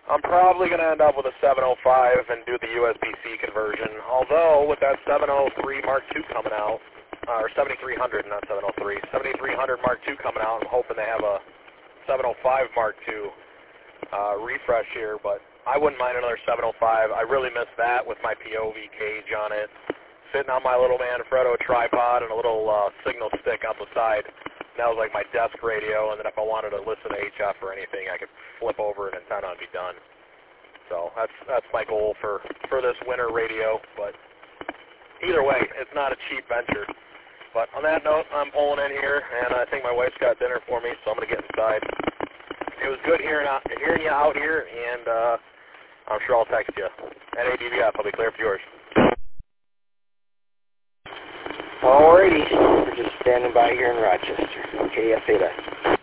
I'm probably going to end up with a 705 and do the USB-C conversion. Although, with that 703 Mark II coming out, or 7300, not 703, 7300 Mark II coming out, I'm hoping they have a 705 Mark II refresh here, but I wouldn't mind another 705. I really miss that with my POV cage on it, sitting on my little Manfrotto tripod and a little signal stick on the side. That was like my desk radio, and then if I wanted to listen to HF or anything, I could flip over an antenna and be done. So that's my goal for this winter radio, but either way, it's not a cheap venture. But on that note, I'm pulling in here, and I think my wife's got dinner for me, so I'm going to get inside. It was good hearing you out here, and I'm sure I'll text you. NADVF, I'll be clear for yours. Alrighty, we're just standing by here in Rochester. Okay, I say that.